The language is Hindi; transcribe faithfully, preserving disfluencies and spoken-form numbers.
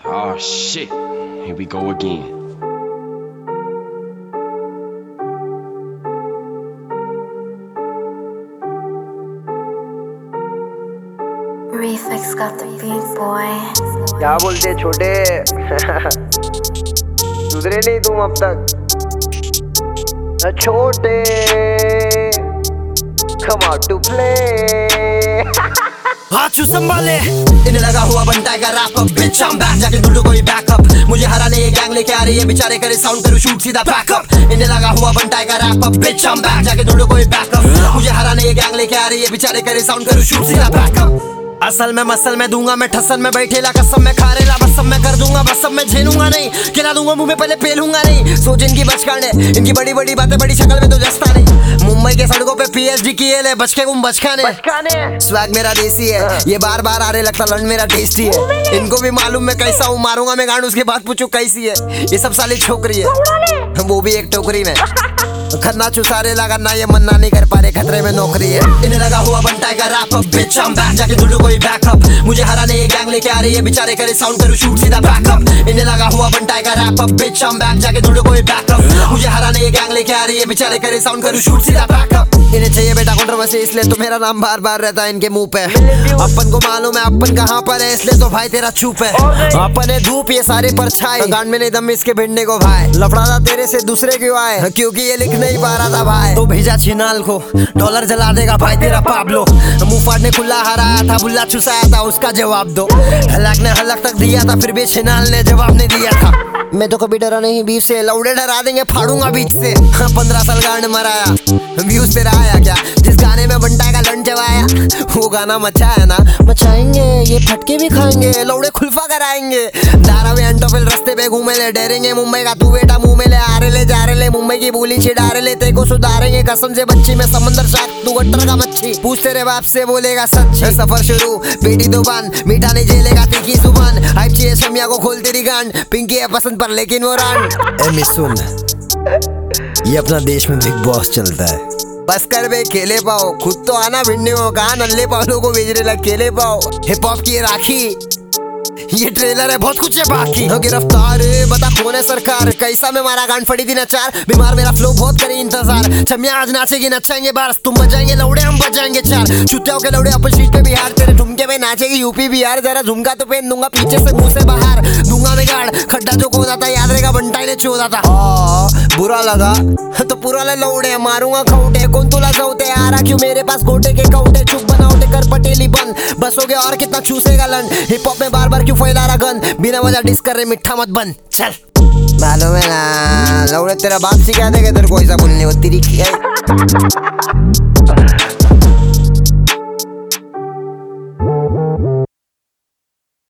Oh shit, here we go again. Reflex got the beat, boy. क्या बोलते छोटे सुधरे नहीं तुम अब तक छोटे come out to play Hathu संभाले इन्हें लगा हुआ बनता का wrap up bitch I'm back जाके ढूंढो कोई बैकअप मुझे हराने ये गैंग लेके आ रही है बेचारे करे साउंड करो शूट सीधा बैकअप इन्हें लगा हुआ बनता का wrap up bitch I'm back जाके ढूंढो कोई बैकअप मुझे हराने ये गैंग लेके आ रही है बेचारे करे साउंड करो शूट सीधा बैकअप असल में मसल में दूंगा मैं ठसल में बैठेला कसम में खारेला बस सब मैं कर दूंगा बस सब मैं झेलूंगा नहीं खिला दूंगा मुंह में पहले पेलूंगा नहीं सोच इनकी बचकाने इनकी बड़ी बड़ी बातें बड़ी शक्ल में तो जस्ता नहीं मुंबई के सड़कों पे पीएचडी किए ले बचके गुम बचकाने स्वैग मेरा देसी है ये बार बार आ रहे लगता लंड मेरा टेस्टी है इनको भी मालूम मैं कैसा हूँ मारूंगा मैं गांड उसके बाद पूछू कैसी है ये सब साली छोकरी है वो भी एक टोकरी में खन्ना चुसारे लगा ना ये मन्ना नहीं कर पा रहे खतरे में नौकरी है इन्हें लगा हुआ बनता है wrap up bitch I'm back जाके ढूंढो कोई बैकअप मुझे हराने ये गैंग लेके आ रही है बेचारे करे साउंड करो शूट सीधा बैकअप इन्हें लगा हुआ बनता है wrap up bitch I'm back जाके ढूंढो कोई बैकअप मुझे हराने ये गैंग लेके आ रही है बेचारे करे साउंड करो शूट सीधा बैकअप इन्हें चाहिए बेटा कंट्रोवर्सी इसलिए तो मेरा नाम बार बार रहता है इनके मुंह पे अपन को मालूम है अपन कहाँ पर है इसलिए तो भाई तेरा चुप है अपन है धूप ये सारे परछाई गांड में नहीं दम इसके भिड़ने को भाई लफड़ा तेरे से दूसरे क्यों आए क्योंकि ये लिख नहीं पा रहा था भाई तो भेजा चिनाल को डॉलर जला देगा भाई तेरा पाब्लो मुंह फाड़ने खुला हराया था बुल्ला चुसाया था उसका जवाब दो हलक ने हलक तक दिया था फिर भी चिनाल ने जवाब नहीं दिया था मैं तो कभी डरा नहीं बीफ से लौड़े डरा देंगे फाड़ूंगा बीच से पंद्रह साल गांड मराया व्यूज तेरा आया क्या जिस गाने में बंटा का लंड जवाया वो गाना मचाया ना मचाएंगे ये फटके भी खाएंगे लौड़े खुलफा कराएंगे दारा में अंटोफिल रास्ते पे घूमे ले डरेंगे मुंबई का तू बेटा मुंह में ले आ रहे ले जा रहे ले मुंबई की बोली छिड़ा रहे ले तेको सुधारेंगे कसम से बच्ची में समंदर शाक तू गट्टर का मच्छी पूछ तेरे बाप से बोलेगा सच सफर शुरू बेटी दो बंद मीठा नहीं झेलेगा तीखी जुबान हाइप चाहिए शमिया को खोल तेरी गांड पिंकी है पसंद पर लेकिन वो रान ए मिसुन ये अपना देश में बिग बॉस चलता है बस कर बे खेले पाओ खुद तो आना भिड़ने हो कहा नल्ले पालों को भेज रहे खेले पाओ हिप हॉप की राखी ये ट्रेलर है बहुत कुछ है बाकी गिरफ्तार बता कौन है सरकार कैसा में मारा गांड फड़ी थी नचार बीमार मेरा फ्लो बहुत करे इंतजार छमिया आज नाचेगी नचाएंगे बारस तुम बजाएंगे लौड़े हम बजाएंगे चार चुतियाओं के लौड़े अपन सीट पे बिहार तेरे ठुमके में नाचेगी यूपी बिहार जरा झुमका तो पहन दूंगा पीछे से मुंह से बाहर दूंगा मैं गाड़ खड्डा जो खोदा था याद रहेगा बंटाई ने चोदा था बुरा लगा तो पूरा ले लौड़े मारूंगा खौटे कौन तुला सौते आ रहा क्यों मेरे पास गोटे के कौटे चुप बनाओटे कर पटेली बंद बस हो गया और कितना चूसेगा लन हिप हॉप में बार बार क्यों फैला रहा गन बिना वजह डिस कर रहे मिठा मत बन चल मालूम है ना लौड़े तेरा बाप सिखा देगा तेरे को ऐसा बोलने वो तेरी